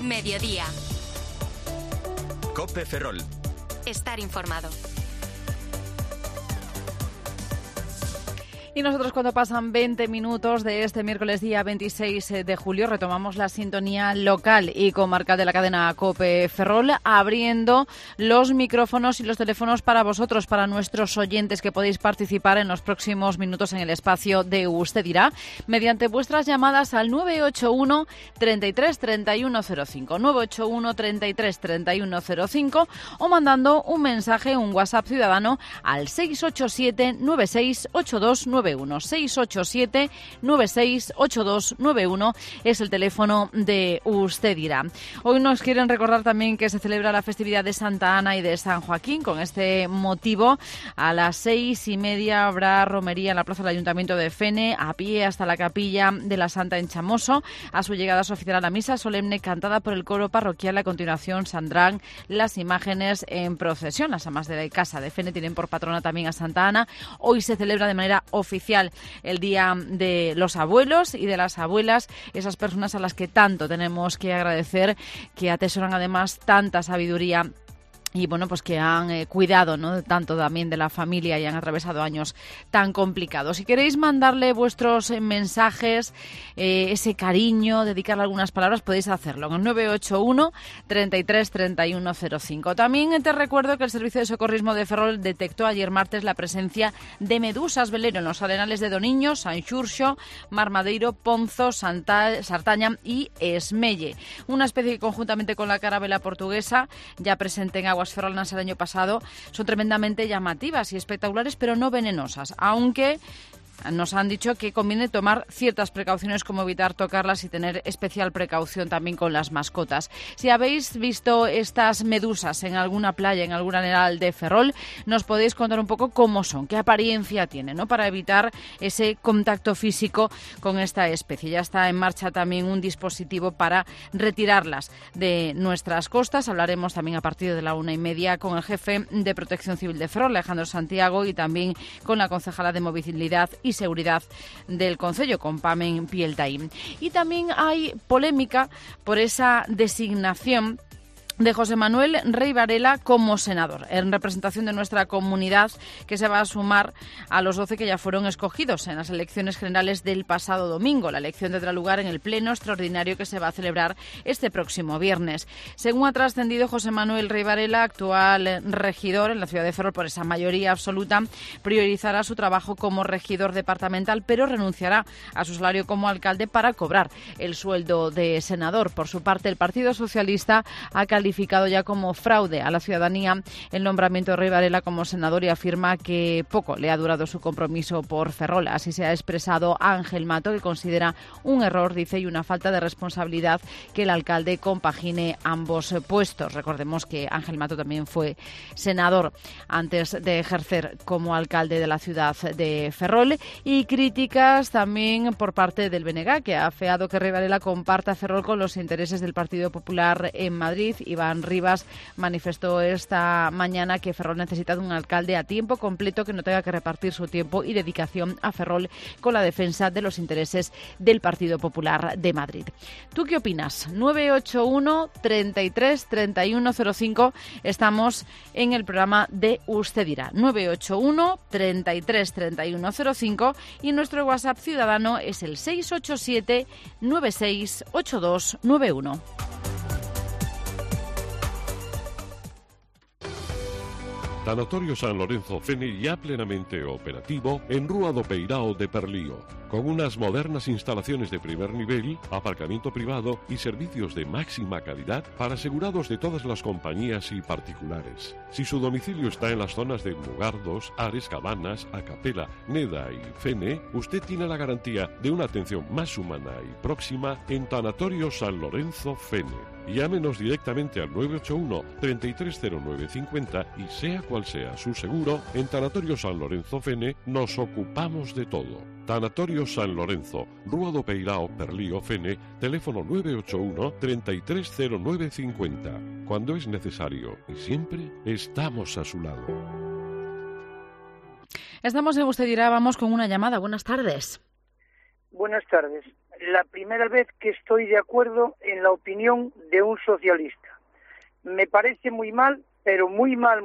Mediodía. COPE Ferrol. Estar informado. Y nosotros, cuando pasan 20 minutos de este miércoles día 26 de julio, retomamos la sintonía local y comarcal de la cadena COPE Ferrol, abriendo los micrófonos y los teléfonos para vosotros, para nuestros oyentes, que podéis participar en los próximos minutos en el espacio de Usted Dirá, mediante vuestras llamadas al 981 33 3105, 981 33 3105, o mandando un mensaje, un WhatsApp ciudadano al 687 968291. 687 968291 es el teléfono de Usted Dirá. Hoy nos quieren recordar también que se celebra la festividad de Santa Ana y de San Joaquín. Con este motivo, a las 6:30 habrá romería en la plaza del Ayuntamiento de Fene, a pie hasta la capilla de la Santa en Chamoso. A su llegada se oficiará la misa solemne cantada por el coro parroquial. A continuación saldrán las imágenes en procesión. Las amas de la casa de Fene tienen por patrona también a Santa Ana. Hoy se celebra de manera oficial el Día de los Abuelos y de las Abuelas, esas personas a las que tanto tenemos que agradecer, que atesoran además tanta sabiduría y bueno, pues que han cuidado, ¿no?, tanto también de la familia y han atravesado años tan complicados. Si queréis mandarle vuestros mensajes, ese cariño, dedicarle algunas palabras, podéis hacerlo en el 981 33 3105. También te recuerdo que el Servicio de Socorrismo de Ferrol detectó ayer martes la presencia de medusas velero en los arenales de Doniño, Sanxurxo, Marmadeiro, Ponzo, Sartaña y Esmelle. Una especie que, conjuntamente con la carabela portuguesa, ya presente en aguas ferrolanas el año pasado, son tremendamente llamativas y espectaculares, pero no venenosas, aunque nos han dicho que conviene tomar ciertas precauciones, como evitar tocarlas y tener especial precaución también con las mascotas. Si habéis visto estas medusas en alguna playa, en algún arenal de Ferrol, nos podéis contar un poco cómo son, qué apariencia tienen, ¿no?, para evitar ese contacto físico con esta especie. Ya está en marcha también un dispositivo para retirarlas de nuestras costas. Hablaremos también a partir de la 1:30 con el jefe de Protección Civil de Ferrol, Alejandro Santiago, y también con la concejala de Movilidad y Seguridad del concello, con Pamen Pieltaín. Y también hay polémica por esa designación de José Manuel Rey Varela como senador, en representación de nuestra comunidad, que se va a sumar a los 12 que ya fueron escogidos en las elecciones generales del pasado domingo. La elección tendrá lugar en el pleno extraordinario que se va a celebrar este próximo viernes. Según ha trascendido, José Manuel Rey Varela, actual regidor en la ciudad de Ferrol por esa mayoría absoluta, priorizará su trabajo como regidor departamental, pero renunciará a su salario como alcalde para cobrar el sueldo de senador. Por su parte, el Partido Socialista ha calificado ya como fraude a la ciudadanía el nombramiento de Rey Varela como senador y afirma que poco le ha durado su compromiso por Ferrol. Así se ha expresado Ángel Mato, que considera un error, dice, y una falta de responsabilidad que el alcalde compagine ambos puestos. Recordemos que Ángel Mato también fue senador antes de ejercer como alcalde de la ciudad de Ferrol. Y críticas también por parte del BNG, que ha afeado que Rey Varela comparta Ferrol con los intereses del Partido Popular en Madrid. Iván Rivas manifestó esta mañana que Ferrol necesita de un alcalde a tiempo completo que no tenga que repartir su tiempo y dedicación a Ferrol con la defensa de los intereses del Partido Popular de Madrid. ¿Tú qué opinas? 981 33 3105. Estamos en el programa de Usted Dirá. 981 33 3105 y nuestro WhatsApp ciudadano es el 687 968291. Tanatorio San Lorenzo Fene ya plenamente operativo en Rúa do Peirao de Perlío, con unas modernas instalaciones de primer nivel, aparcamiento privado y servicios de máxima calidad para asegurados de todas las compañías y particulares. Si su domicilio está en las zonas de Mugardos, Ares, Cabanas, Acapela, Neda y Fene, usted tiene la garantía de una atención más humana y próxima en Tanatorio San Lorenzo Fene. Llámenos directamente al 981 330950 y sea cual sea su seguro, en Tanatorio San Lorenzo Fene nos ocupamos de todo. Tanatorio San Lorenzo, Rúa do Peirao, Perlío, Fene, teléfono 981 330950. Cuando es necesario y siempre estamos a su lado. Estamos en Usted Dirá, vamos con una llamada. Buenas tardes. Buenas tardes. la primera vez que estoy de acuerdo en la opinión de un socialista. Me parece muy mal, pero muy mal,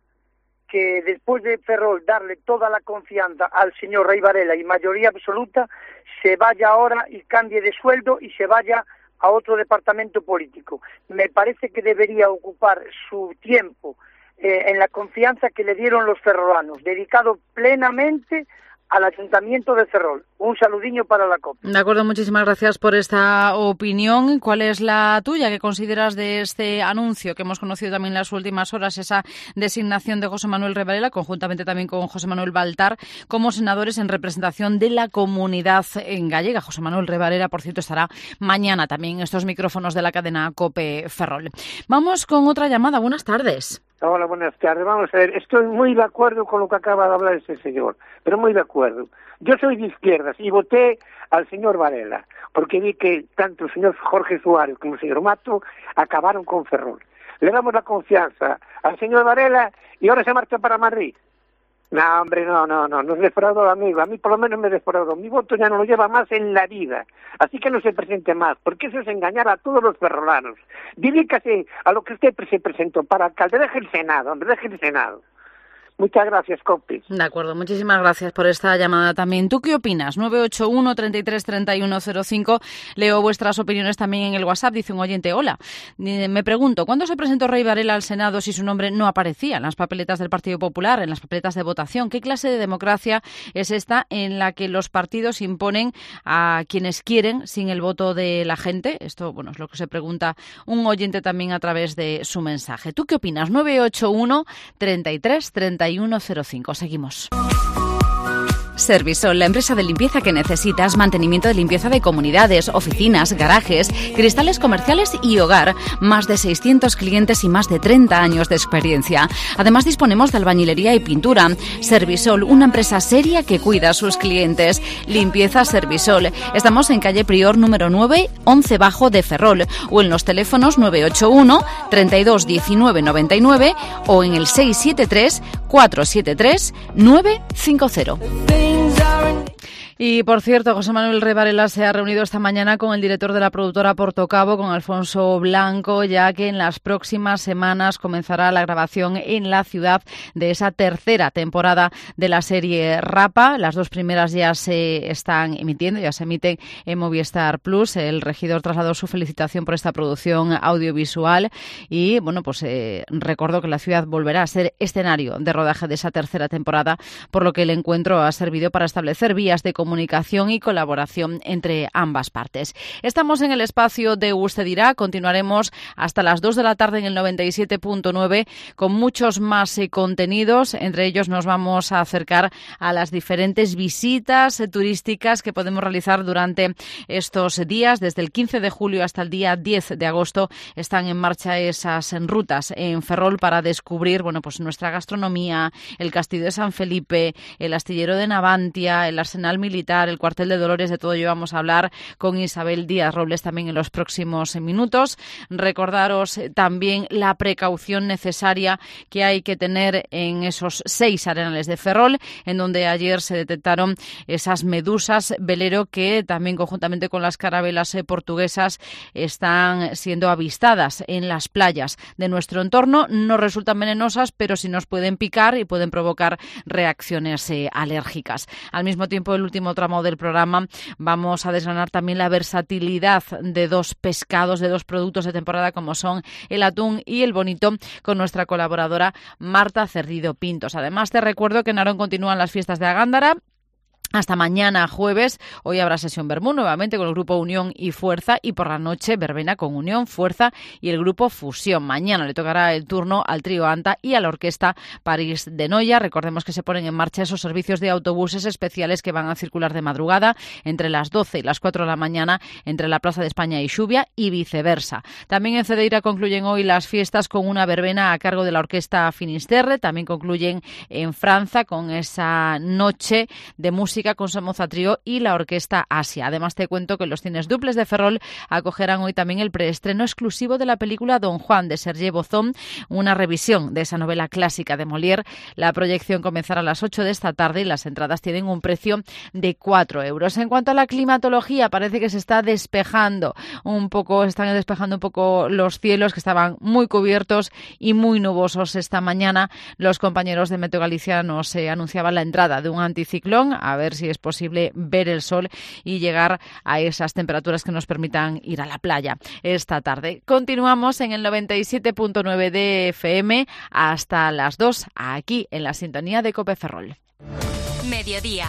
que después de Ferrol darle toda la confianza al señor Rey Varela y mayoría absoluta, se vaya ahora y cambie de sueldo y se vaya a otro departamento político. Me parece que debería ocupar su tiempo en la confianza que le dieron los ferrolanos, dedicado plenamente al Ayuntamiento de Ferrol. Un saludiño para la COPE. De acuerdo, muchísimas gracias por esta opinión. ¿Cuál es la tuya? ¿Qué consideras de este anuncio que hemos conocido también en las últimas horas, esa designación de José Manuel Rey Varela, conjuntamente también con José Manuel Baltar, como senadores en representación de la comunidad gallega? José Manuel Rey Varela, por cierto, estará mañana también en estos micrófonos de la cadena COPE Ferrol. Vamos con otra llamada. Buenas tardes. Hola, buenas tardes. Vamos a ver, estoy muy de acuerdo con lo que acaba de hablar ese señor, pero muy de acuerdo. Yo soy de izquierdas y voté al señor Varela, porque vi que tanto el señor Jorge Suárez como el señor Mato acabaron con Ferrol. Le damos la confianza al señor Varela y ahora se marcha para Madrid. No, hombre, no, nos defraudó, amigo. A mí por lo menos me defraudó. Mi voto ya no lo lleva más en la vida. Así que no se presente más, porque eso es engañar a todos los ferrolanos. Dedícase a lo que usted se presentó para alcalde. Deje el Senado, hombre, deje el Senado. Muchas gracias, Copi. De acuerdo, muchísimas gracias por esta llamada también. ¿Tú qué opinas? 981 33 31 05. Leo vuestras opiniones también en el WhatsApp. Dice un oyente, hola, me pregunto, ¿cuándo se presentó Rey Varela al Senado si su nombre no aparecía en las papeletas del Partido Popular, en las papeletas de votación? ¿Qué clase de democracia es esta en la que los partidos imponen a quienes quieren sin el voto de la gente? Esto, bueno, es lo que se pregunta un oyente también a través de su mensaje. ¿Tú qué opinas? 981 33 31 05. Seguimos. Servisol, la empresa de limpieza que necesitas, mantenimiento de limpieza de comunidades, oficinas, garajes, cristales comerciales y hogar. Más de 600 clientes y más de 30 años de experiencia. Además disponemos de albañilería y pintura. Servisol, una empresa seria que cuida a sus clientes. Limpieza Servisol. Estamos en calle Prior número 9, 11 Bajo de Ferrol, o en los teléfonos 981 32 19 99 o en el 673 473 950. Y, por cierto, José Manuel Rey Varela se ha reunido esta mañana con el director de la productora Portocabo, con Alfonso Blanco, ya que en las próximas semanas comenzará la grabación en la ciudad de esa tercera temporada de la serie Rapa. Las dos primeras ya se están emitiendo, ya se emiten en Movistar Plus. El regidor trasladó su felicitación por esta producción audiovisual y, bueno, pues recordó que la ciudad volverá a ser escenario de rodaje de esa tercera temporada, por lo que el encuentro ha servido para establecer vías de comunicación y colaboración entre ambas partes. Estamos en el espacio de Usted dirá. Continuaremos hasta las 2 de la tarde en el 97.9 con muchos más contenidos. Entre ellos nos vamos a acercar a las diferentes visitas turísticas que podemos realizar durante estos días. Desde el 15 de julio hasta el día 10 de agosto están en marcha esas rutas en Ferrol para descubrir, bueno, pues nuestra gastronomía, el Castillo de San Felipe, el Astillero de Navantia, el Arsenal Militar, el Cuartel de Dolores. De todo ello vamos a hablar con Isabel Díaz Robles también en los próximos minutos. Recordaros también la precaución necesaria que hay que tener en esos 6 arenales de Ferrol, en donde ayer se detectaron esas medusas velero que también conjuntamente con las carabelas portuguesas están siendo avistadas en las playas de nuestro entorno. No resultan venenosas, pero sí nos pueden picar y pueden provocar reacciones alérgicas. Al mismo tiempo, el último tramo del programa vamos a desgranar también la versatilidad de dos pescados, de dos productos de temporada como son el atún y el bonito, con nuestra colaboradora Marta Cerdido Pintos. Además, te recuerdo que en Narón continúan las fiestas de Agándara. Hasta mañana jueves. Hoy habrá sesión Bermú nuevamente con el grupo Unión y Fuerza, y por la noche verbena con Unión, Fuerza y el grupo Fusión. Mañana le tocará el turno al trío Anta y a la orquesta París de Noia. Recordemos que se ponen en marcha esos servicios de autobuses especiales que van a circular de madrugada entre las 12 y las 4 de la mañana entre la Plaza de España y Xubia y viceversa. También en Cedeira concluyen hoy las fiestas con una verbena a cargo de la orquesta Finisterre. También concluyen en Franza con esa noche de música música con Somoza Trío y la Orquesta Asia. Además, te cuento que los cines duples de Ferrol acogerán hoy también el preestreno exclusivo de la película Don Juan de Serge Bozón, una revisión de esa novela clásica de Molière. La proyección comenzará a las 8 de esta tarde y las entradas tienen un precio de 4 euros. En cuanto a la climatología, parece que se está despejando un poco, los cielos, que estaban muy cubiertos y muy nubosos esta mañana. Los compañeros de Meteo Galicia nos anunciaban la entrada de un anticiclón, a ver si es posible ver el sol y llegar a esas temperaturas que nos permitan ir a la playa esta tarde. Continuamos en el 97.9 de FM hasta las 2, aquí en la sintonía de COPE Ferrol. Mediodía.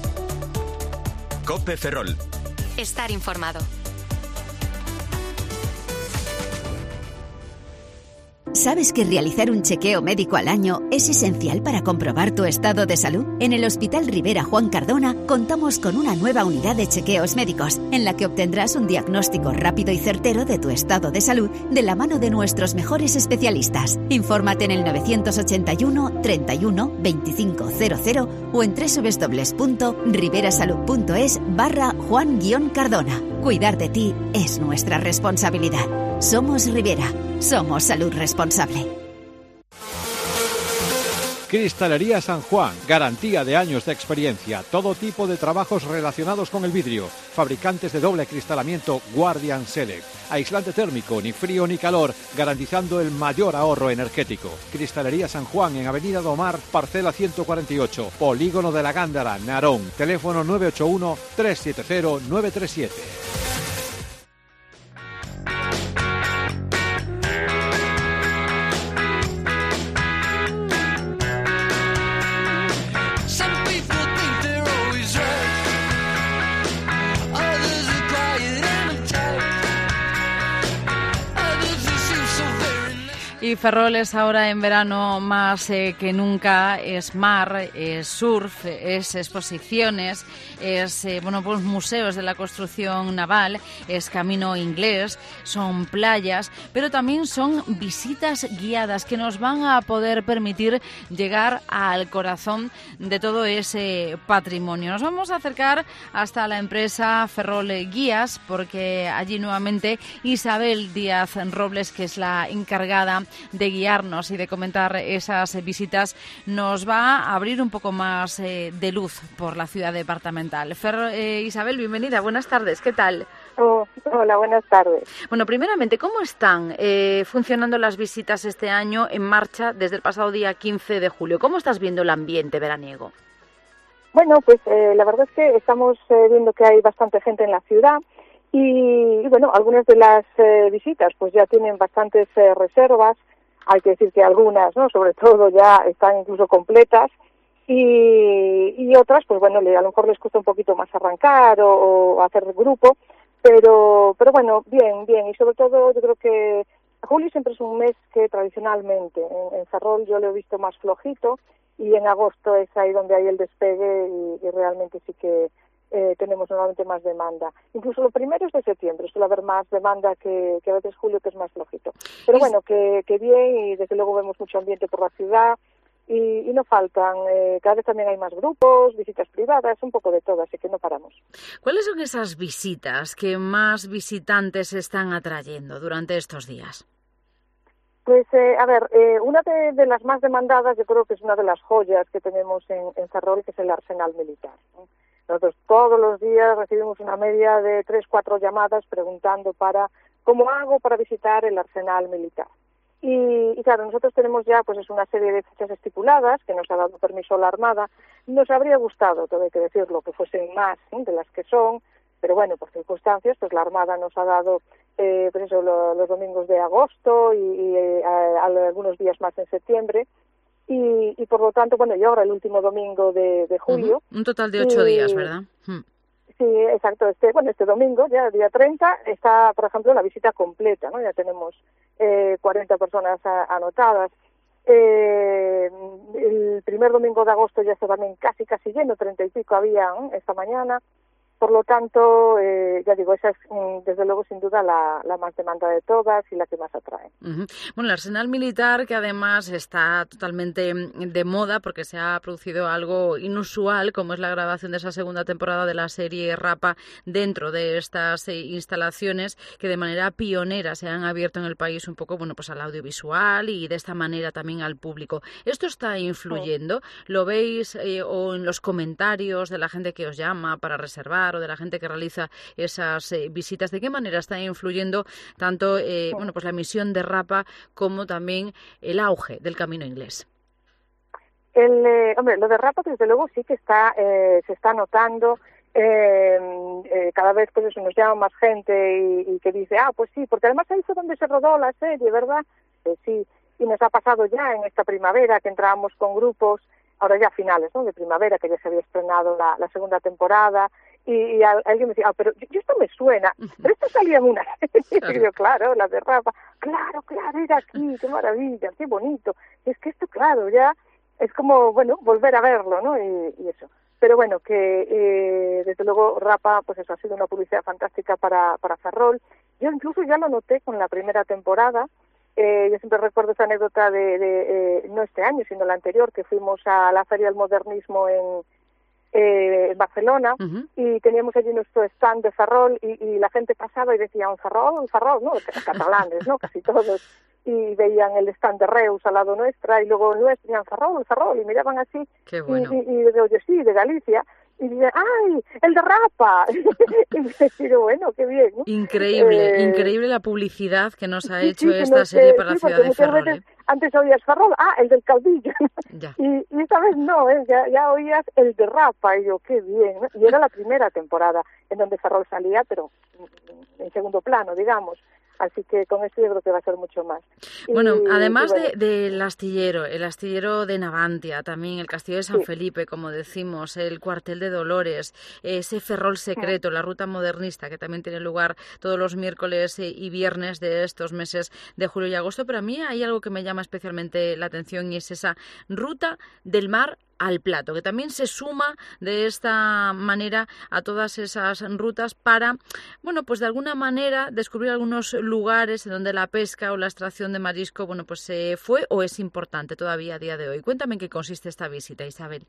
COPE Ferrol. Estar informado. ¿Sabes que realizar un chequeo médico al año es esencial para comprobar tu estado de salud? En el Hospital Rivera Juan Cardona contamos con una nueva unidad de chequeos médicos en la que obtendrás un diagnóstico rápido y certero de tu estado de salud de la mano de nuestros mejores especialistas. Infórmate en el 981 31 2500 o en www.riverasalud.es/Juan-Cardona. Cuidar de ti es nuestra responsabilidad. Somos Rivera. Somos salud responsable. Cristalería San Juan, garantía de años de experiencia, todo tipo de trabajos relacionados con el vidrio, fabricantes de doble acristalamiento Guardian Select, aislante térmico, ni frío ni calor, garantizando el mayor ahorro energético. Cristalería San Juan en Avenida Domar, parcela 148, Polígono de la Gándara, Narón, teléfono 981 370 937. Y Ferrol es ahora en verano más que nunca, es mar, es surf, es exposiciones, es pues museos de la construcción naval, es camino inglés, son playas, pero también son visitas guiadas que nos van a poder permitir llegar al corazón de todo ese patrimonio. Nos vamos a acercar hasta la empresa Ferrol Guías, porque allí nuevamente Isabel Díaz Robles, que es la encargada de guiarnos y de comentar esas visitas, nos va a abrir un poco más de luz por la ciudad departamental. Isabel, bienvenida, buenas tardes, ¿qué tal? Hola, buenas tardes. Bueno, primeramente, ¿cómo están funcionando las visitas este año en marcha desde el pasado día 15 de julio? ¿Cómo estás viendo el ambiente veraniego? Bueno, pues la verdad es que estamos viendo que hay bastante gente en la ciudad y bueno, algunas de las visitas pues ya tienen bastantes reservas. Hay que decir que algunas, ¿no?, sobre todo ya están incluso completas y otras, pues bueno, a lo mejor les cuesta un poquito más arrancar o hacer grupo, pero bueno, bien, y sobre todo yo creo que julio siempre es un mes que tradicionalmente en Ferrol yo lo he visto más flojito y en agosto es ahí donde hay el despegue y realmente sí que tenemos normalmente más demanda. Incluso lo primero es de septiembre, suele haber más demanda que a veces julio, que es más flojito. Pero bueno, que bien, y desde luego vemos mucho ambiente por la ciudad y no faltan, cada vez también hay más grupos, visitas privadas, un poco de todo, así que no paramos. ¿Cuáles son esas visitas que más visitantes están atrayendo durante estos días? Pues, una de las más demandadas, yo creo que es una de las joyas que tenemos en Ferrol, que es el Arsenal Militar, ¿no? Nosotros todos los días recibimos una media de 3-4 llamadas preguntando cómo hago para visitar el Arsenal Militar. Y claro, nosotros tenemos ya pues es una serie de fechas estipuladas que nos ha dado permiso la Armada. Nos habría gustado, todo hay que decirlo, que fuesen más de las que son, pero bueno, por circunstancias, pues la Armada nos ha dado los domingos de agosto y algunos días más en septiembre. Y por lo tanto, bueno, y ahora el último domingo de julio. Un total de 8 días, ¿verdad? Sí, exacto. Este domingo, ya día 30, está, por ejemplo, la visita completa, ¿no? Ya tenemos 40 personas anotadas. El primer domingo de agosto ya está también casi lleno, 30 y pico había esta mañana. Por lo tanto, ya digo, esa es desde luego sin duda la más demandada de todas y la que más atrae. Bueno, el arsenal militar, que además está totalmente de moda porque se ha producido algo inusual, como es la grabación de esa segunda temporada de la serie Rapa dentro de estas instalaciones que de manera pionera se han abierto en el país un poco, bueno, pues al audiovisual y de esta manera también al público. ¿Esto está influyendo? ¿Lo veis o en los comentarios de la gente que os llama para reservar o de la gente que realiza esas visitas? ¿De qué manera está influyendo tanto bueno, pues la emisión de Rapa como también el auge del Camino Inglés? Hombre, lo de Rapa desde luego sí que se está notando. Cada vez pues eso, nos llama más gente y que dice, pues sí, porque además ahí fue donde se rodó la serie, ¿verdad? Sí, y nos ha pasado ya en esta primavera que entrábamos con grupos, ahora ya a finales, ¿no?, de primavera, que ya se había estrenado la segunda temporada, y alguien me decía, pero yo esto me suena, pero esto salía en una serie, y yo, claro, la de Rapa, claro, era aquí, qué maravilla, qué bonito, y es que esto, claro, ya es como, bueno, volver a verlo, ¿no?, y eso. Pero bueno, que desde luego Rapa, pues eso, ha sido una publicidad fantástica para Ferrol. Yo incluso ya lo noté con la primera temporada. Yo siempre recuerdo esa anécdota de no este año, sino la anterior, que fuimos a la Feria del Modernismo en Barcelona, y teníamos allí nuestro stand de Ferrol y la gente pasaba y decía un Ferrol, ¿no? Catalanes, ¿no? Casi todos. Y veían el stand de Reus al lado nuestra y luego el nuestro decían Ferrol, y miraban así. Qué bueno. Y digo yo, sí, de Galicia. Y dicen, ¡ay, el de Rapa! Y digo, bueno, qué bien, ¿no? Increíble la publicidad que nos ha hecho esta serie para la ciudad de Ferrol. Veces, antes oías Ferrol, el del caudillo. Y esta vez no, ya oías el de Rapa, y yo, qué bien, ¿no? Y era la primera temporada en donde Ferrol salía, pero en segundo plano, digamos. Así que con esto yo creo que va a ser mucho más. Bueno, además del astillero, el astillero de Navantia, también el castillo de San Felipe, como decimos, el cuartel de Dolores, ese Ferrol secreto, la ruta modernista, que también tiene lugar todos los miércoles y viernes de estos meses de julio y agosto. Pero a mí hay algo que me llama especialmente la atención y es esa ruta del mar al plato, que también se suma de esta manera a todas esas rutas para, bueno, pues de alguna manera descubrir algunos lugares en donde la pesca o la extracción de marisco, bueno, pues se fue o es importante todavía a día de hoy. Cuéntame en qué consiste esta visita, Isabel.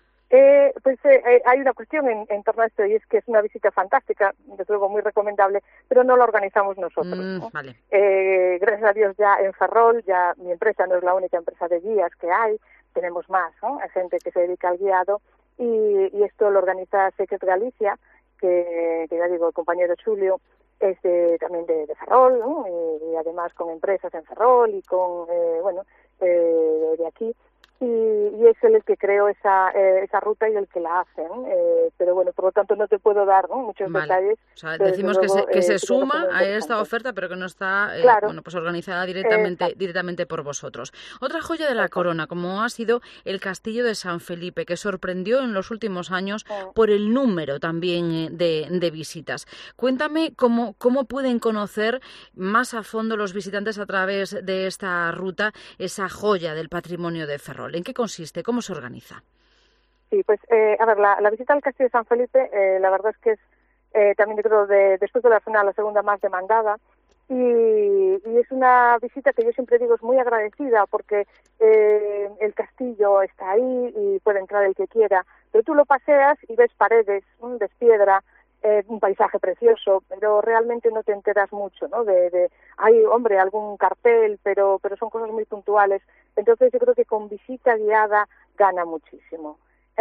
Hay una cuestión en torno a esto, y es que es una visita fantástica, desde luego muy recomendable, pero no la organizamos nosotros, ¿no? Vale. Gracias a Dios ya en Ferrol, ya mi empresa no es la única empresa de guías que hay, tenemos más, ¿no? Hay gente que se dedica al guiado, y esto lo organiza Secret Galicia, que ya digo, el compañero Julio es también de Ferrol, ¿no? Y además con empresas en Ferrol y con, de aquí. Y es él el que creó esa ruta y el que la hace, ¿no? Pero bueno, por lo tanto no te puedo dar, ¿no?, muchos detalles. O sea, decimos luego, que se suma a esta oferta, pero que no está bueno, pues organizada directamente por vosotros. Otra joya de la corona, como ha sido el castillo de San Felipe, que sorprendió en los últimos años por el número también de visitas. Cuéntame cómo pueden conocer más a fondo los visitantes a través de esta ruta esa joya del patrimonio de Ferrol. ¿En qué consiste? ¿Cómo se organiza? Sí, pues, a ver, la visita al Castillo de San Felipe, la verdad es que es también, yo creo, después de la final, la segunda más demandada, y es una visita que yo siempre digo es muy agradecida, porque el castillo está ahí y puede entrar el que quiera, pero tú lo paseas y ves paredes, ves piedra, un paisaje precioso, pero realmente no te enteras mucho, ¿no? Hay, hombre, algún cartel, pero son cosas muy puntuales. Entonces yo creo que con visita guiada gana muchísimo.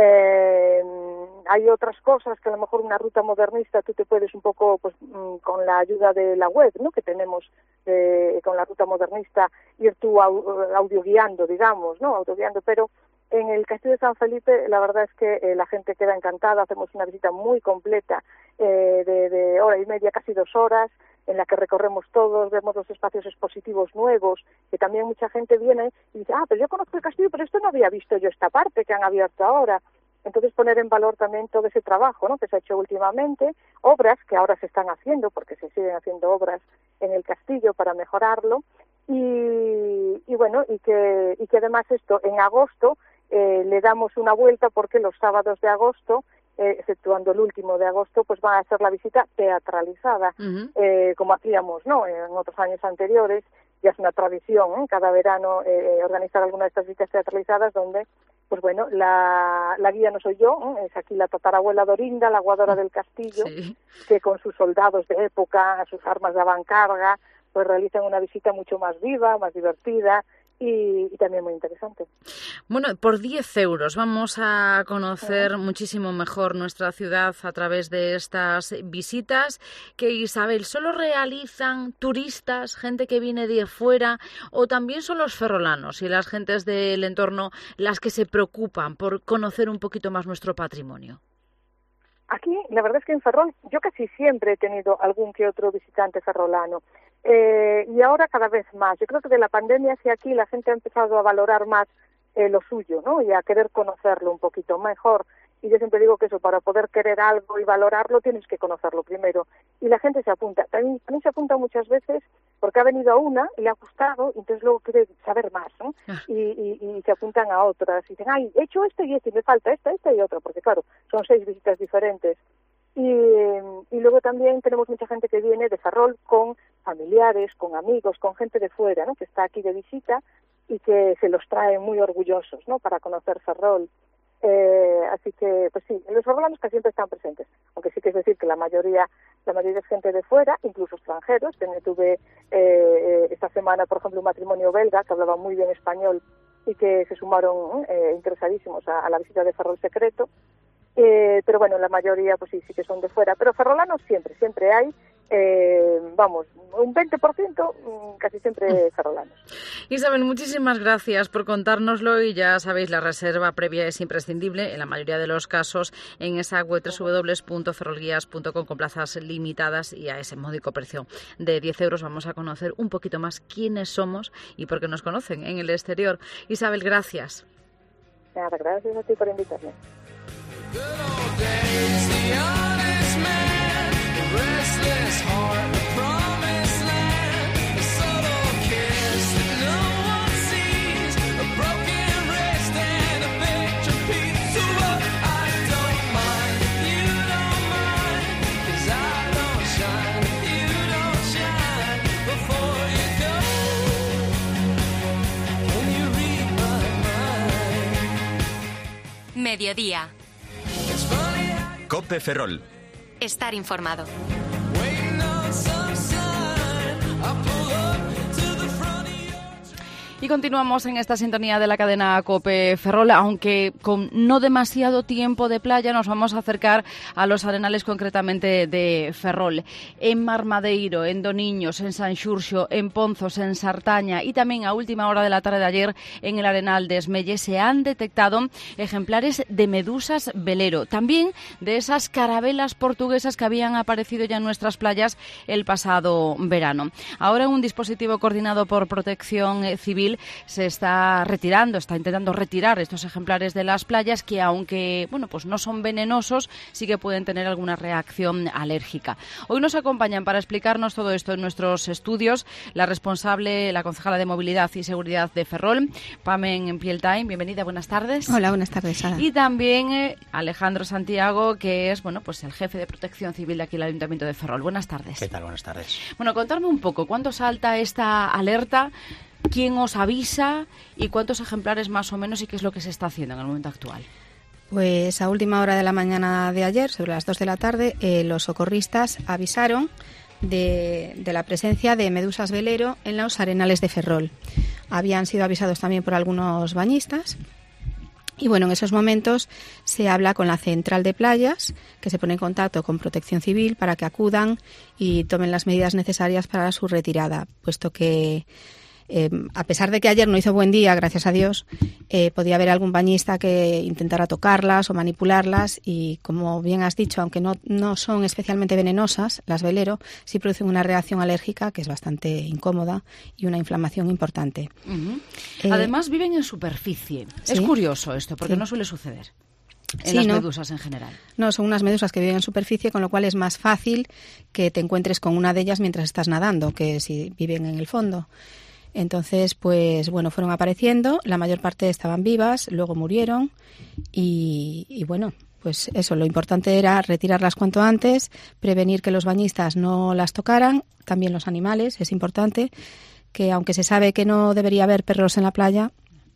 Hay otras cosas que a lo mejor una ruta modernista tú te puedes un poco, pues con la ayuda de la web, ¿no?, que tenemos con la ruta modernista, ir tú audioguiando, digamos, ¿no?, autoguiando, pero en el Castillo de San Felipe la verdad es que la gente queda encantada. Hacemos una visita muy completa de hora y media, casi 2 horas, en la que recorremos todos, vemos los espacios expositivos nuevos, que también mucha gente viene y dice, pero yo conozco el castillo, pero esto no había visto yo esta parte que han abierto ahora. Entonces poner en valor también todo ese trabajo, ¿no?, que se ha hecho últimamente, obras que ahora se están haciendo, porque se siguen haciendo obras en el castillo para mejorarlo, y bueno, y que además esto en agosto le damos una vuelta, porque los sábados de agosto exceptuando el último de agosto, pues va a ser la visita teatralizada, como hacíamos, ¿no?, en otros años anteriores. Ya es una tradición, cada verano organizar alguna de estas visitas teatralizadas donde, pues bueno, la guía no soy yo, es aquí la tatarabuela Dorinda, la aguadora del castillo, que con sus soldados de época, sus armas de avancarga, pues realizan una visita mucho más viva, más divertida y también muy interesante. Bueno, por 10 euros vamos a conocer muchísimo mejor nuestra ciudad a través de estas visitas que, Isabel, ¿solo realizan turistas, gente que viene de fuera, o también son los ferrolanos y las gentes del entorno las que se preocupan por conocer un poquito más nuestro patrimonio? Aquí, la verdad es que en Ferrol yo casi siempre he tenido algún que otro visitante ferrolano. Y ahora cada vez más. Yo creo que de la pandemia sí aquí la gente ha empezado a valorar más lo suyo, ¿no? Y a querer conocerlo un poquito mejor. Y yo siempre digo que eso, para poder querer algo y valorarlo, tienes que conocerlo primero. Y la gente se apunta. También se apunta muchas veces porque ha venido a una y le ha gustado, y entonces luego quiere saber más, ¿no? Y se apuntan a otras. Y dicen, ay, he hecho esto y esto, y me falta esta y otra. Porque claro, son 6 visitas diferentes. Y luego también tenemos mucha gente que viene de Ferrol con familiares, con amigos, con gente de fuera, ¿no?, que está aquí de visita y que se los traen muy orgullosos, ¿no?, para conocer Ferrol. Así que, pues sí, los ferrolanos casi siempre están presentes, aunque sí que es decir que la mayoría es gente de fuera, incluso extranjeros. Tuve esta semana, por ejemplo, un matrimonio belga que hablaba muy bien español y que se sumaron interesadísimos a la visita de Ferrol Secreto. Pero bueno, la mayoría pues sí que son de fuera, pero ferrolanos siempre hay, vamos, un 20% casi siempre ferrolanos. Isabel, muchísimas gracias por contárnoslo, y ya sabéis, la reserva previa es imprescindible en la mayoría de los casos en esa web www.ferrolguías.com, con plazas limitadas, y a ese módico precio de 10 euros vamos a conocer un poquito más quiénes somos y por qué nos conocen en el exterior. Isabel, gracias. Nada, gracias a ti por invitarme. Good old days, the honest man, the restless heart, the promised land, a subtle kiss that no one sees, a broken wrist and a picture piece. So I don't mind if you don't mind, 'cause I don't shine if you don't shine. Before you go, can you read my mind? Mediodía. COPE Ferrol. Estar informado. Y continuamos en esta sintonía de la cadena COPE Ferrol, aunque con no demasiado tiempo de playa. Nos vamos a acercar a los arenales, concretamente de Ferrol. En Marmadeiro, en Doniños, en Sanxurxo, en Ponzos, en Sartaña y también a última hora de la tarde de ayer en el arenal de Esmelle se han detectado ejemplares de medusas velero, también de esas carabelas portuguesas que habían aparecido ya en nuestras playas el pasado verano. Ahora un dispositivo coordinado por Protección Civil se está intentando retirar estos ejemplares de las playas que, aunque pues no son venenosos, sí que pueden tener alguna reacción alérgica. Hoy nos acompañan para explicarnos todo esto en nuestros estudios la concejala de Movilidad y Seguridad de Ferrol, Pamen Pieltain. Bienvenida, buenas tardes. Hola, buenas tardes, Sara. Y también Alejandro Santiago, que es pues el jefe de Protección Civil de aquí el Ayuntamiento de Ferrol. Buenas tardes. ¿Qué tal? Buenas tardes. Bueno, contarme un poco, ¿cuándo salta esta alerta? ¿Quién os avisa y cuántos ejemplares más o menos, y qué es lo que se está haciendo en el momento actual? Pues a última hora de la mañana de ayer, sobre las 2 de la tarde, los socorristas avisaron de la presencia de medusas velero en los arenales de Ferrol. Habían sido avisados también por algunos bañistas. Y bueno, en esos momentos se habla con la central de playas, que se pone en contacto con Protección Civil para que acudan y tomen las medidas necesarias para su retirada, puesto que a pesar de que ayer no hizo buen día, gracias a Dios, podía haber algún bañista que intentara tocarlas o manipularlas, y como bien has dicho, aunque no son especialmente venenosas, las velero sí producen una reacción alérgica que es bastante incómoda y una inflamación importante. Uh-huh. Además viven en superficie. ¿Sí? Es curioso esto, porque no suele suceder en las medusas en general. No, son unas medusas que viven en superficie, con lo cual es más fácil que te encuentres con una de ellas mientras estás nadando que si viven en el fondo. Entonces, pues bueno, fueron apareciendo, la mayor parte estaban vivas, luego murieron y bueno, pues eso, lo importante era retirarlas cuanto antes, prevenir que los bañistas no las tocaran, también los animales, es importante que aunque se sabe que no debería haber perros en la playa,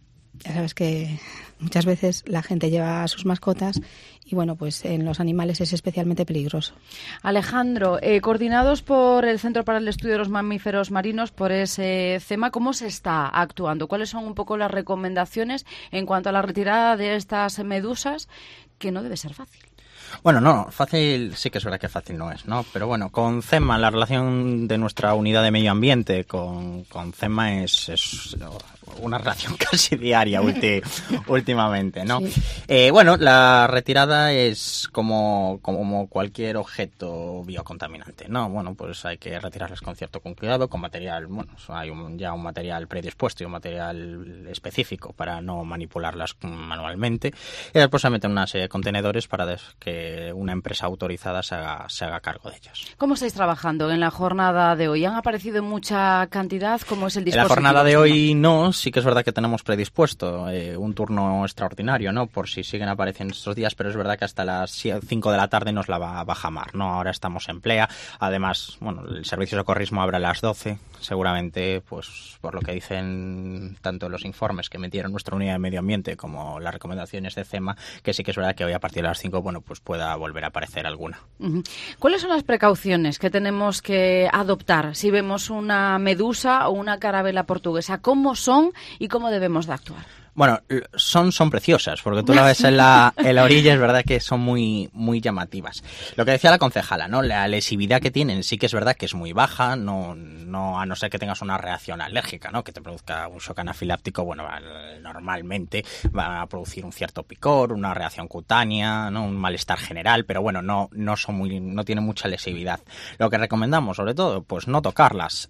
ya sabes que muchas veces la gente lleva a sus mascotas y bueno, pues en los animales es especialmente peligroso. Alejandro, coordinados por el Centro para el Estudio de los Mamíferos Marinos, por ese CEMA, ¿cómo se está actuando? ¿Cuáles son un poco las recomendaciones en cuanto a la retirada de estas medusas, que no debe ser fácil? Bueno, no, fácil, sí que es verdad que fácil no es, ¿no? Pero bueno, con CEMA, la relación de nuestra unidad de medio ambiente con CEMA es una relación casi diaria últimamente, ¿no? Sí. Bueno, la retirada es como cualquier objeto biocontaminante, ¿no? Bueno, pues hay que retirarlas con cierto cuidado, con material, bueno, hay ya un material predispuesto y un material específico para no manipularlas manualmente. Y después se meten una serie de contenedores para que una empresa autorizada se haga cargo de ellas. ¿Cómo estáis trabajando en la jornada de hoy? ¿Han aparecido en mucha cantidad? ¿Cómo es el dispositivo? En la jornada de hoy no, sí que es verdad que tenemos predispuesto un turno extraordinario, ¿no? Por si siguen apareciendo estos días, pero es verdad que hasta las 5 de la tarde nos la va a bajamar, ¿no? Ahora estamos en Plea. Además, bueno, el servicio de socorrismo abre a las 12. Seguramente, pues por lo que dicen tanto los informes que metieron nuestra unidad de medio ambiente como las recomendaciones de CEMA, que sí que es verdad que hoy a partir de las 5, bueno, pues pueda volver a aparecer alguna. ¿Cuáles son las precauciones que tenemos que adoptar si vemos una medusa o una carabela portuguesa? ¿Cómo son y cómo debemos de actuar? Bueno, son preciosas, porque tú la ves en la orilla, es verdad que son muy llamativas. Lo que decía la concejala, ¿no? La lesividad que tienen sí que es verdad que es muy baja, no a no ser que tengas una reacción alérgica, ¿no? Que te produzca un shock anafiláctico, bueno, normalmente va a producir un cierto picor, una reacción cutánea, ¿no? Un malestar general, pero bueno, no tienen mucha lesividad. Lo que recomendamos, sobre todo, pues no tocarlas,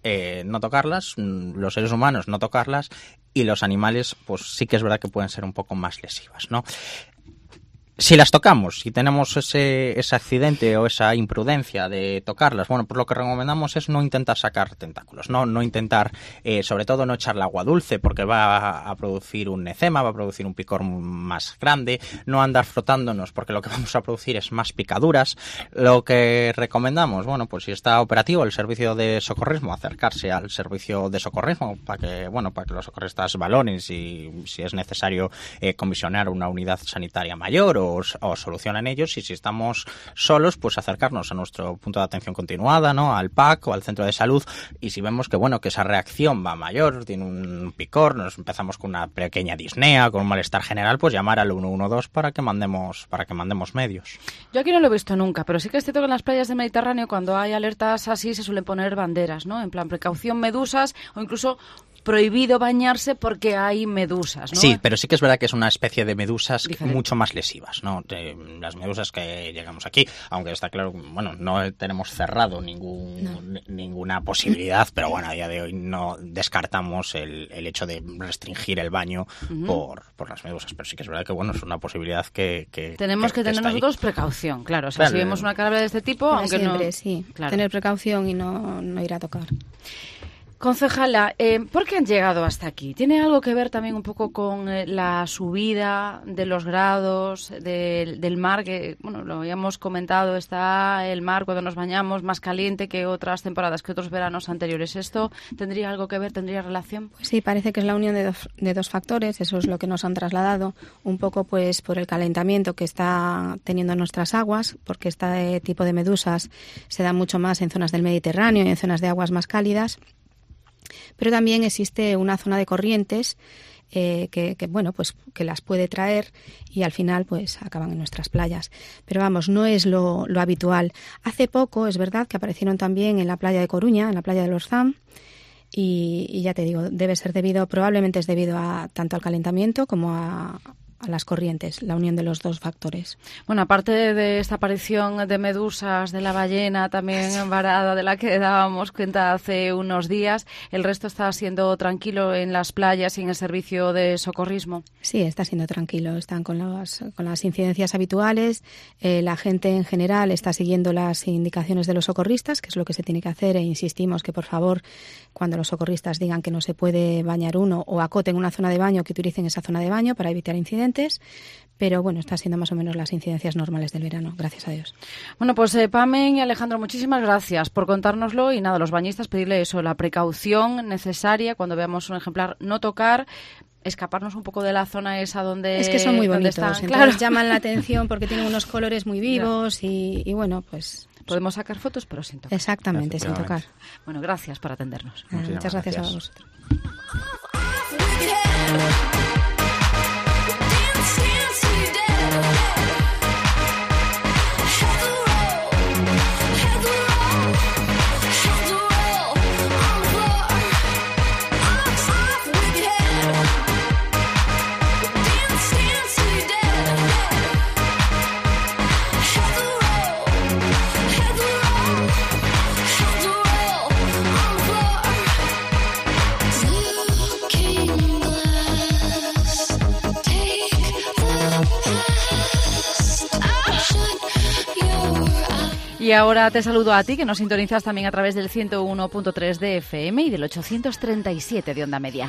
los seres humanos no tocarlas, y los animales, pues sí que es verdad que pueden ser un poco más lesivas, ¿no? Si las tocamos, si tenemos ese accidente o esa imprudencia de tocarlas, bueno, pues lo que recomendamos es no intentar sacar tentáculos, no intentar, sobre todo no echarle agua dulce porque va a producir un eczema, va a producir un picor más grande, no andar frotándonos porque lo que vamos a producir es más picaduras. Lo que recomendamos, bueno, pues si está operativo el servicio de socorrismo, acercarse al servicio de socorrismo para que los socorristas valoren si es necesario comisionar una unidad sanitaria mayor o solucionan ellos, y si estamos solos, pues acercarnos a nuestro punto de atención continuada, ¿no? Al PAC o al centro de salud, y si vemos que esa reacción va mayor, tiene un picor, nos empezamos con una pequeña disnea, con un malestar general, pues llamar al 112 para que mandemos medios. Yo aquí no lo he visto nunca, pero sí que es cierto que en las playas del Mediterráneo, cuando hay alertas así, se suelen poner banderas, ¿no? En plan precaución medusas, o incluso prohibido bañarse porque hay medusas, ¿no? Sí, pero sí que es verdad que es una especie de medusas mucho más lesivas, ¿no? Las medusas que llegamos aquí, aunque está claro, bueno, no tenemos cerrado ninguna posibilidad, pero bueno, a día de hoy no descartamos el hecho de restringir el baño por las medusas, pero sí que es verdad que, bueno, es una posibilidad que tenemos que tener nosotros precaución, claro, o sea, si vemos una carabela de este tipo, pero aunque siempre, no... sí, claro, tener precaución y no ir a tocar. Concejala, ¿por qué han llegado hasta aquí? ¿Tiene algo que ver también un poco con la subida de los grados del mar? Que, bueno, lo habíamos comentado, está el mar cuando nos bañamos más caliente que otras temporadas, que otros veranos anteriores. ¿Esto tendría algo que ver, tendría relación? Pues sí, parece que es la unión de dos factores, eso es lo que nos han trasladado, un poco pues por el calentamiento que está teniendo nuestras aguas, porque este tipo de medusas se da mucho más en zonas del Mediterráneo y en zonas de aguas más cálidas. Pero también existe una zona de corrientes que las puede traer y al final pues acaban en nuestras playas. Pero vamos, no es lo habitual. Hace poco es verdad que aparecieron también en la playa de Coruña, en la playa del Orzán, y ya te digo, probablemente es debido tanto al calentamiento como a las corrientes, la unión de los dos factores. Bueno, aparte de esta aparición de medusas, de la ballena también varada de la que dábamos cuenta hace unos días, ¿el resto está siendo tranquilo en las playas y en el servicio de socorrismo? Sí, está siendo tranquilo, están con las incidencias habituales, la gente en general está siguiendo las indicaciones de los socorristas, que es lo que se tiene que hacer, e insistimos que por favor, cuando los socorristas digan que no se puede bañar uno o acoten una zona de baño, que utilicen esa zona de baño para evitar incidentes. antes, pero bueno, está siendo más o menos las incidencias normales del verano, gracias a Dios. Bueno, pues Pamen y Alejandro, muchísimas gracias por contárnoslo y nada, los bañistas pedirle eso, la precaución necesaria cuando veamos un ejemplar, no tocar, escaparnos un poco de la zona esa donde es que son muy bonitos, están, entonces claro. llaman la atención porque tienen unos colores muy vivos y bueno, pues podemos sacar fotos pero sin tocar. Exactamente, sin tocar. Bueno, gracias por atendernos. Muchas gracias a vosotros. Y ahora te saludo a ti, que nos sintonizas también a través del 101.3 de FM y del 837 de Onda Media.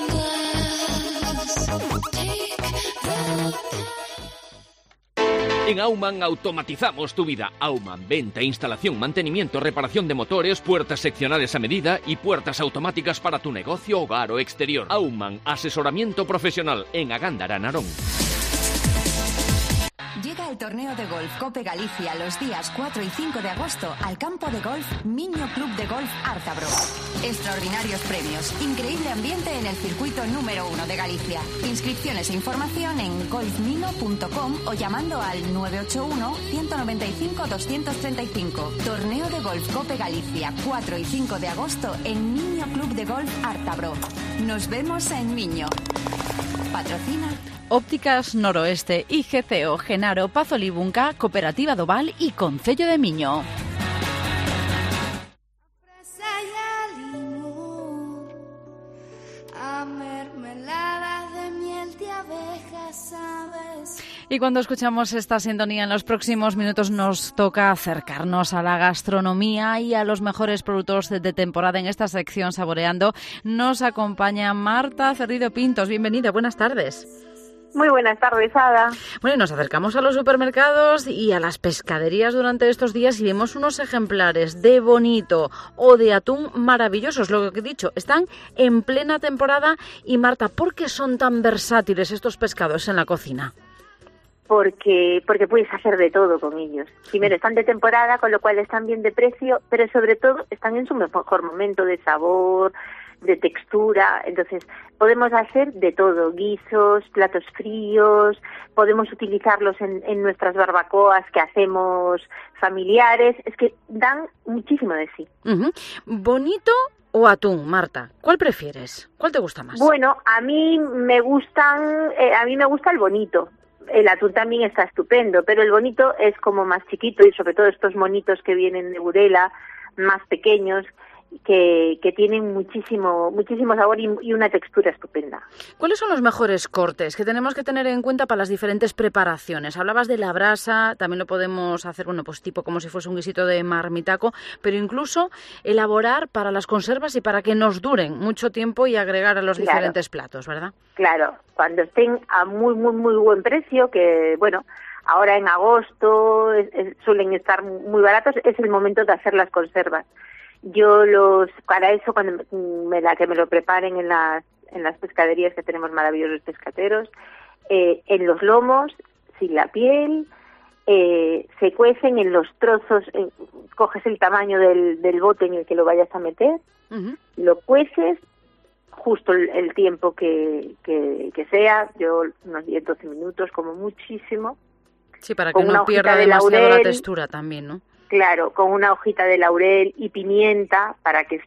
En Aumann automatizamos tu vida. Aumann, venta, instalación, mantenimiento, reparación de motores, puertas seccionales a medida y puertas automáticas para tu negocio, hogar o exterior. Aumann, asesoramiento profesional en Agándara, Narón. Llega el torneo de golf Cope Galicia los días 4 y 5 de agosto al campo de golf Miño Club de Golf Ártabro. Extraordinarios premios, increíble ambiente en el circuito número 1 de Galicia. Inscripciones e información en golfmino.com o llamando al 981-195-235. Torneo de golf Cope Galicia 4 y 5 de agosto en Miño Club de Golf Ártabro. Nos vemos en Miño. Patrocina Ópticas Noroeste, IGCO, Genaro, Pazo Libunca, Cooperativa Doval y Concello de Miño. Y cuando escuchamos esta sintonía en los próximos minutos nos toca acercarnos a la gastronomía y a los mejores productos de temporada en esta sección Saboreando. Nos acompaña Marta Cerrido Pintos. Bienvenida, buenas tardes. Muy buenas tardes, Ada. Bueno, nos acercamos a los supermercados y a las pescaderías durante estos días y vemos unos ejemplares de bonito o de atún maravillosos. Lo que he dicho, están en plena temporada. Y Marta, ¿por qué son tan versátiles estos pescados en la cocina? Porque puedes hacer de todo con ellos. Primero, están de temporada, con lo cual están bien de precio, pero sobre todo están en su mejor momento de sabor, de textura. Entonces, podemos hacer de todo, guisos, platos fríos, podemos utilizarlos en nuestras barbacoas que hacemos familiares. Es que dan muchísimo de sí. ¿Bonito o atún, Marta? ¿Cuál prefieres? ¿Cuál te gusta más? Bueno, a mí me gusta el bonito. El atún también está estupendo, pero el bonito es como más chiquito y sobre todo estos monitos que vienen de Burela, más pequeños, que tienen muchísimo sabor y una textura estupenda. ¿Cuáles son los mejores cortes que tenemos que tener en cuenta para las diferentes preparaciones? Hablabas de la brasa, también lo podemos hacer, bueno, pues tipo como si fuese un guisito de marmitaco, pero incluso elaborar para las conservas y para que nos duren mucho tiempo y agregar a los diferentes platos, ¿verdad? Claro, cuando estén a muy buen precio, que bueno, ahora en agosto suelen estar muy baratos, es el momento de hacer las conservas. Yo para eso, cuando que me lo preparen en las pescaderías, que tenemos maravillosos pescateros, en los lomos, sin la piel, se cuecen en los trozos, coges el tamaño del bote en el que lo vayas a meter, lo cueces justo el tiempo que sea, yo unos 10-12 minutos como muchísimo. Sí, para que no pierda demasiado la textura también, ¿no? Claro, con una hojita de laurel y pimienta para que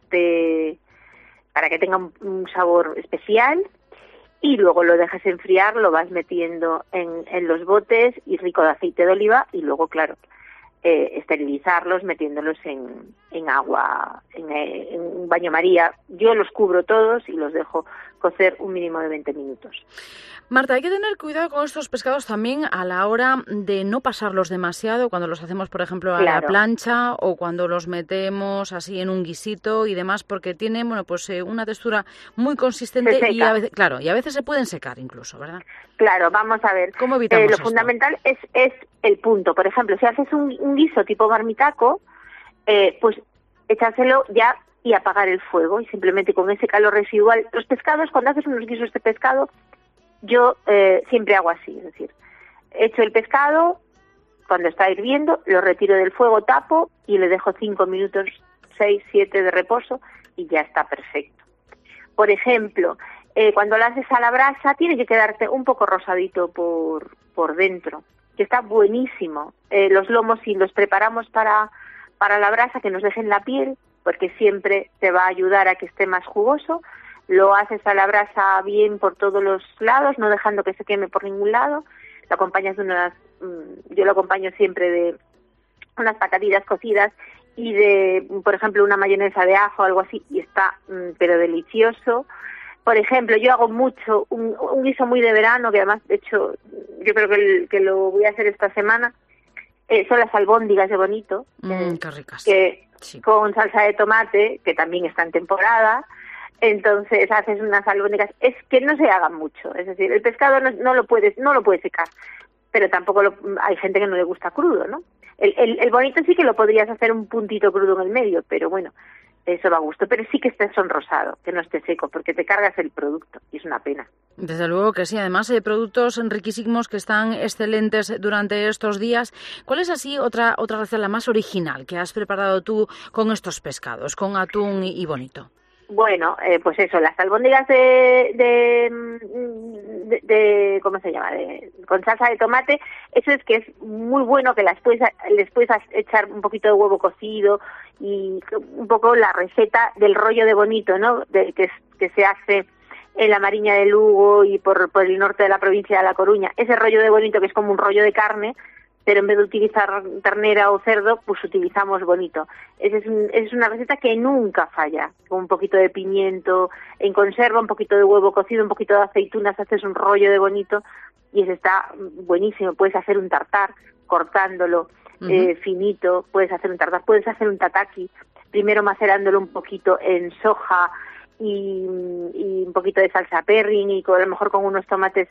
tenga un sabor especial, y luego lo dejas enfriar, lo vas metiendo en los botes y rico de aceite de oliva, y luego, claro, esterilizarlos metiéndolos en en agua, en un baño María. Yo los cubro todos y los dejo cocer un mínimo de 20 minutos. Marta, hay que tener cuidado con estos pescados también a la hora de no pasarlos demasiado cuando los hacemos, por ejemplo, a la plancha o cuando los metemos así en un guisito y demás, porque tienen, bueno, pues una textura muy consistente y a veces se pueden secar incluso, ¿verdad? Claro, vamos a ver. ¿Cómo evitamos lo esto? fundamental es el punto. Por ejemplo, si haces un guiso tipo marmitaco, pues échaselo ya y apagar el fuego y simplemente con ese calor residual. Los pescados, cuando haces unos guisos de pescado, yo siempre hago así, es decir, echo el pescado, cuando está hirviendo, lo retiro del fuego, tapo y le dejo 5 minutos, 6, 7 de reposo y ya está perfecto. Por ejemplo, cuando lo haces a la brasa, tiene que quedarte un poco rosadito por dentro, que está buenísimo. Los lomos, si los preparamos para la brasa, que nos dejen la piel, porque siempre te va a ayudar a que esté más jugoso. Lo haces a la brasa bien por todos los lados, no dejando que se queme por ningún lado. Lo acompañas yo lo acompaño siempre de unas patatillas cocidas y de, por ejemplo, una mayonesa de ajo o algo así, y está pero delicioso. Por ejemplo, yo hago mucho un guiso muy de verano, que además, de hecho, yo creo que lo voy a hacer esta semana. Son las albóndigas de bonito, qué ricas. Con salsa de tomate, que también está en temporada. Entonces haces unas albóndigas, es que no se hagan mucho, es decir, el pescado no lo puedes secar, pero tampoco hay gente que no le gusta crudo, ¿no? El bonito sí que lo podrías hacer un puntito crudo en el medio, pero bueno, eso va a gusto, pero sí que esté sonrosado, que no esté seco, porque te cargas el producto y es una pena. Desde luego que sí, además hay productos riquísimos que están excelentes durante estos días. ¿Cuál es así otra receta, la más original, que has preparado tú con estos pescados, con atún y bonito? Bueno, pues eso, las albóndigas de ¿cómo se llama? Con salsa de tomate, eso es que es muy bueno, que les puedes echar un poquito de huevo cocido y un poco la receta del rollo de bonito, ¿no? Que se hace en la Mariña de Lugo y por el norte de la provincia de La Coruña. Ese rollo de bonito que es como un rollo de carne, pero en vez de utilizar ternera o cerdo, pues utilizamos bonito. Es una receta que nunca falla. Con un poquito de pimiento en conserva, un poquito de huevo cocido, un poquito de aceitunas, haces un rollo de bonito y ese está buenísimo. Puedes hacer un tartar cortándolo finito, puedes hacer un tartar, puedes hacer un tataki, primero macerándolo un poquito en soja y un poquito de salsa perrin y a lo mejor con unos tomates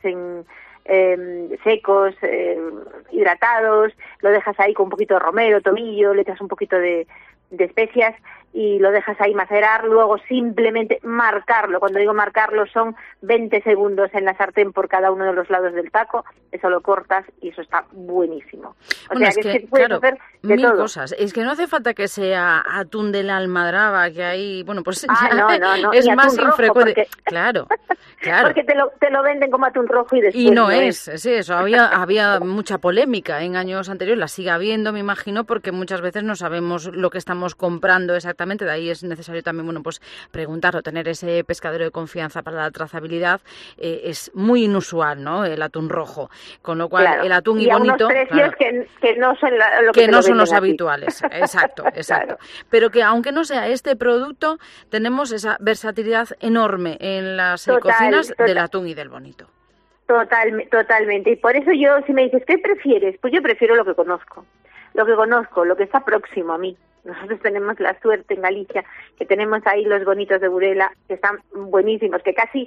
secos, hidratados, lo dejas ahí con un poquito de romero, tomillo, le echas un poquito de especias y lo dejas ahí macerar, luego simplemente marcarlo. Cuando digo marcarlo son 20 segundos en la sartén por cada uno de los lados del taco, eso lo cortas y eso está buenísimo. Bueno, es que puedes hacer de mil todo. cosas. Es que no hace falta que sea atún de la Almadraba, que hay, bueno, pues no, es y más atún rojo, infrecuente. porque... Claro. Porque te lo venden como atún rojo y después Y no es, sí, eso. Había mucha polémica en años anteriores, la sigue habiendo, me imagino, porque muchas veces no sabemos lo que estamos comprando exactamente. De ahí es necesario también, bueno, pues preguntarlo, tener ese pescadero de confianza para la trazabilidad. Es muy inusual, ¿no? El atún rojo. Con lo cual, claro. el atún y a bonito... unos precios que no son lo que no son los aquí. habituales. Exacto. Claro. Pero que aunque no sea este producto, tenemos esa versatilidad enorme en las cocinas del atún y del bonito. Totalmente. Y por eso yo, si me dices, ¿qué prefieres? Pues yo prefiero lo que conozco, lo que está próximo a mí. Nosotros tenemos la suerte en Galicia que tenemos ahí los bonitos de Burela, que están buenísimos, que casi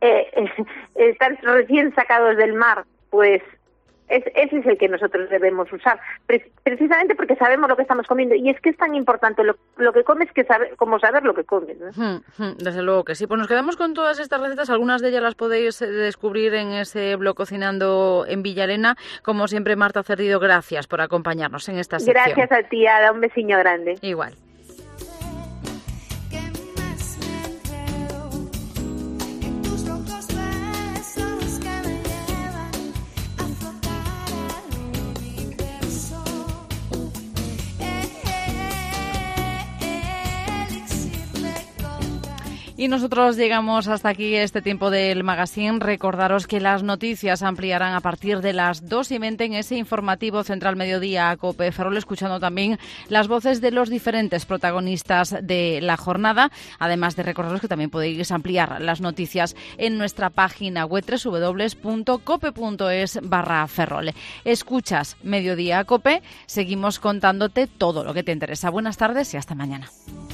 están recién sacados del mar, pues ese es el que nosotros debemos usar, precisamente porque sabemos lo que estamos comiendo, y es que es tan importante lo que comes como saber lo que comes, ¿no? Desde luego que sí. Pues nos quedamos con todas estas recetas, algunas de ellas las podéis descubrir en ese blog Cocinando en Villalena. Como siempre, Marta Cerdido, gracias por acompañarnos en esta sección. Gracias a ti, Ada, un besiño grande. Igual. Y nosotros llegamos hasta aquí este tiempo del magazine. Recordaros que las noticias ampliarán a partir de las 2:20 en ese informativo Central Mediodía COPE Ferrol, escuchando también las voces de los diferentes protagonistas de la jornada. Además de recordaros que también podéis ampliar las noticias en nuestra página web www.cope.es/Ferrol. Escuchas Mediodía COPE. Seguimos contándote todo lo que te interesa. Buenas tardes y hasta mañana.